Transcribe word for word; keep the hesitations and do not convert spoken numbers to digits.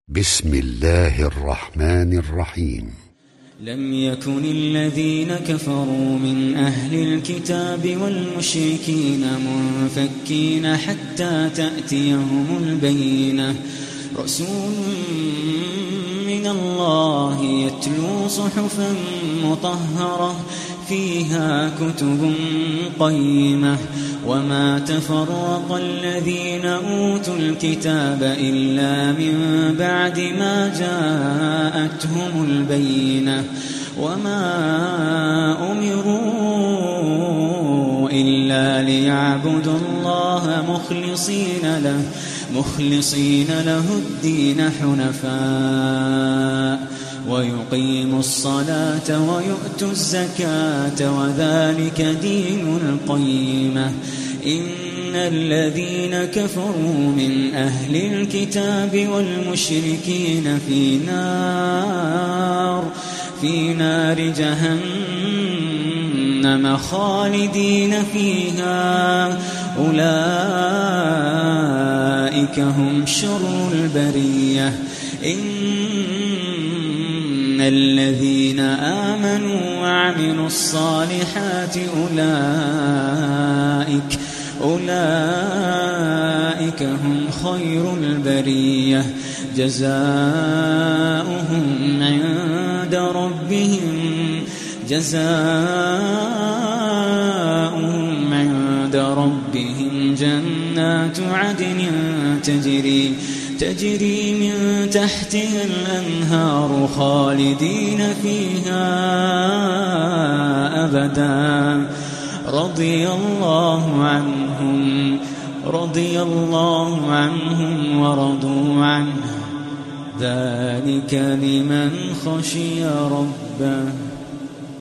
بسم الله الرحمن الرحيم. لم يكن الذين كفروا من أهل الكتاب والمشركين منفكين حتى تأتيهم البينة رسول من الله يتلو صحفا مطهرة فيها كتب قيمة وما تفرق الذين أوتوا الكتاب إلا من بعد ما جاءتهم البينة وما أمروا إلا ليعبدوا الله مخلصين له مخلصين له الدين حنفاء ويقيموا الصلاة ويؤتوا الزكاة وذلك دين القيمة. إن الذين كفروا من أهل الكتاب والمشركين في نار في نار جهنم خالدين فيها أولئك هم شر البرية. إن الذين آمنوا وعملوا الصالحات أولئك أولئك هم خير البرية جزاؤهم عند ربهم جزاؤهم عند ربهم جنات عدن تجري تجري من تحتها الأنهار خالدين فيها أبدا رضي الله عنهم رضي الله عنهم ورضوا عنه ذلك لمن خشي ربه.